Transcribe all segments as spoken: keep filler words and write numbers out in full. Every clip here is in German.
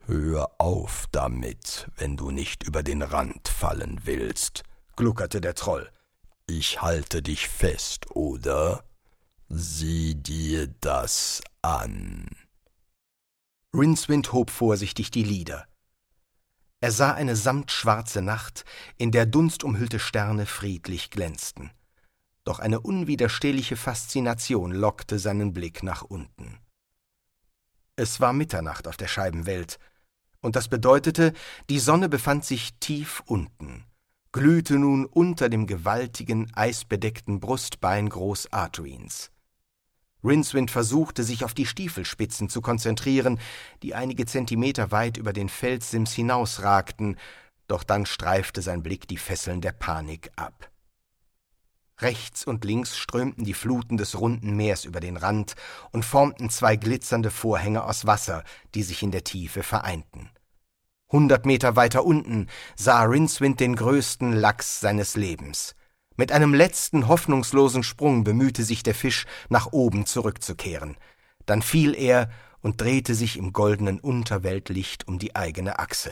»Hör auf damit, wenn du nicht über den Rand fallen willst«, gluckerte der Troll. »Ich halte dich fest, oder? Sieh dir das an.« Rincewind hob vorsichtig die Lider. Er sah eine samtschwarze Nacht, in der dunstumhüllte Sterne friedlich glänzten. Doch eine unwiderstehliche Faszination lockte seinen Blick nach unten. Es war Mitternacht auf der Scheibenwelt, und das bedeutete, die Sonne befand sich tief unten, glühte nun unter dem gewaltigen, eisbedeckten Brustbein Groß Artuins. Rincewind versuchte, sich auf die Stiefelspitzen zu konzentrieren, die einige Zentimeter weit über den Felssims hinausragten, doch dann streifte sein Blick die Fesseln der Panik ab. Rechts und links strömten die Fluten des runden Meers über den Rand und formten zwei glitzernde Vorhänge aus Wasser, die sich in der Tiefe vereinten. Hundert Meter weiter unten sah Rincewind den größten Lachs seines Lebens. Mit einem letzten hoffnungslosen Sprung bemühte sich der Fisch, nach oben zurückzukehren. Dann fiel er und drehte sich im goldenen Unterweltlicht um die eigene Achse.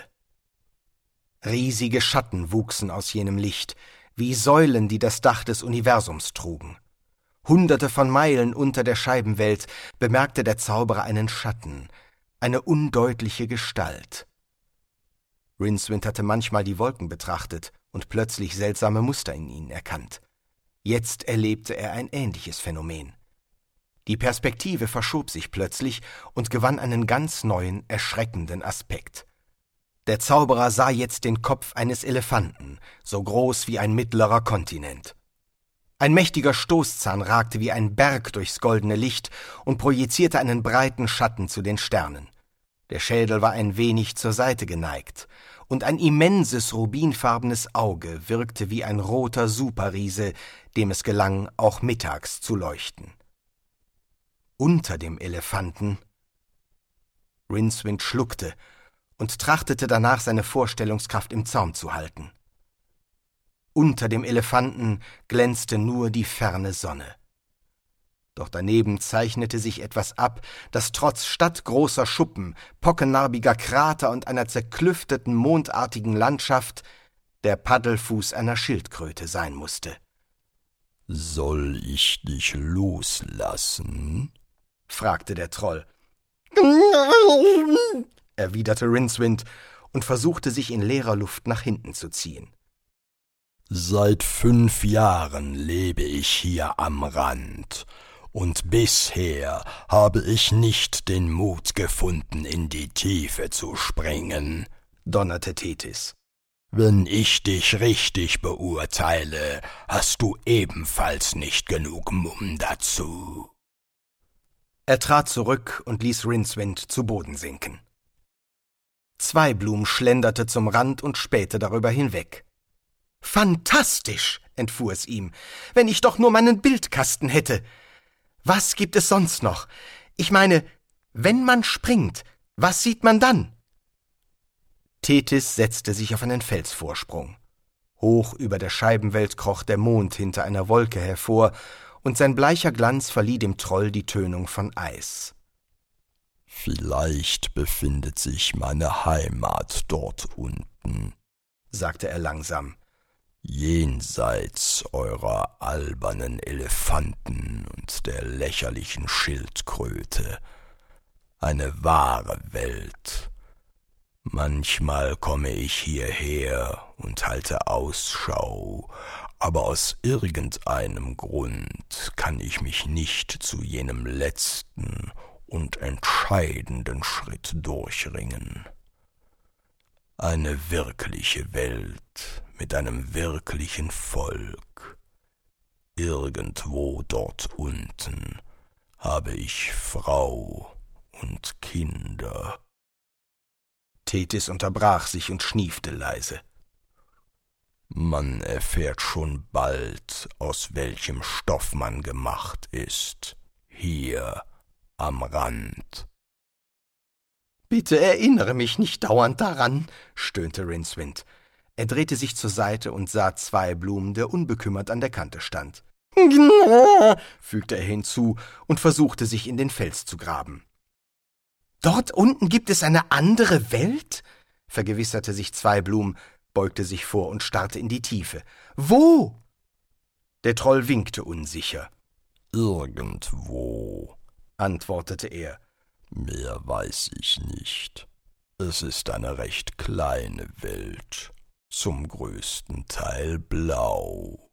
Riesige Schatten wuchsen aus jenem Licht, wie Säulen, die das Dach des Universums trugen. Hunderte von Meilen unter der Scheibenwelt bemerkte der Zauberer einen Schatten, eine undeutliche Gestalt. Rincewind hatte manchmal die Wolken betrachtet und plötzlich seltsame Muster in ihnen erkannt. Jetzt erlebte er ein ähnliches Phänomen. Die Perspektive verschob sich plötzlich und gewann einen ganz neuen, erschreckenden Aspekt. Der Zauberer sah jetzt den Kopf eines Elefanten, so groß wie ein mittlerer Kontinent. Ein mächtiger Stoßzahn ragte wie ein Berg durchs goldene Licht und projizierte einen breiten Schatten zu den Sternen. Der Schädel war ein wenig zur Seite geneigt, und ein immenses rubinfarbenes Auge wirkte wie ein roter Superriese, dem es gelang, auch mittags zu leuchten. Unter dem Elefanten... Rincewind schluckte und trachtete danach, seine Vorstellungskraft im Zaum zu halten. Unter dem Elefanten glänzte nur die ferne Sonne. Doch daneben zeichnete sich etwas ab, das trotz stadtgroßer Schuppen, pockennarbiger Krater und einer zerklüfteten, mondartigen Landschaft der Paddelfuß einer Schildkröte sein musste. »Soll ich dich loslassen?« fragte der Troll. erwiderte Rincewind und versuchte, sich in leerer Luft nach hinten zu ziehen. »Seit fünf Jahren lebe ich hier am Rand, und bisher habe ich nicht den Mut gefunden, in die Tiefe zu springen«, donnerte Tethys. »Wenn ich dich richtig beurteile, hast du ebenfalls nicht genug Mumm dazu.« Er trat zurück und ließ Rincewind zu Boden sinken. Zweiblum schlenderte zum Rand und spähte darüber hinweg. »Fantastisch«, entfuhr es ihm, »wenn ich doch nur meinen Bildkasten hätte. Was gibt es sonst noch? Ich meine, wenn man springt, was sieht man dann?« Tethys setzte sich auf einen Felsvorsprung. Hoch über der Scheibenwelt kroch der Mond hinter einer Wolke hervor, und sein bleicher Glanz verlieh dem Troll die Tönung von Eis. »Vielleicht befindet sich meine Heimat dort unten«, sagte er langsam. »Jenseits eurer albernen Elefanten und der lächerlichen Schildkröte. Eine wahre Welt. Manchmal komme ich hierher und halte Ausschau, aber aus irgendeinem Grund kann ich mich nicht zu jenem letzten und entscheidenden Schritt durchringen. Eine wirkliche Welt mit einem wirklichen Volk. Irgendwo dort unten habe ich Frau und Kinder.« Tethys unterbrach sich und schniefte leise. »Man erfährt schon bald, aus welchem Stoff man gemacht ist, hier am Rand.« »Bitte erinnere mich nicht dauernd daran«, stöhnte Rincewind. Er drehte sich zur Seite und sah Zweiblum, der unbekümmert an der Kante stand. »Gna«, fügte er hinzu und versuchte, sich in den Fels zu graben. »Dort unten gibt es eine andere Welt?« vergewisserte sich Zweiblum, beugte sich vor und starrte in die Tiefe. »Wo?« Der Troll winkte unsicher. »Irgendwo«, antwortete er. »Mehr weiß ich nicht. Es ist eine recht kleine Welt, zum größten Teil blau.«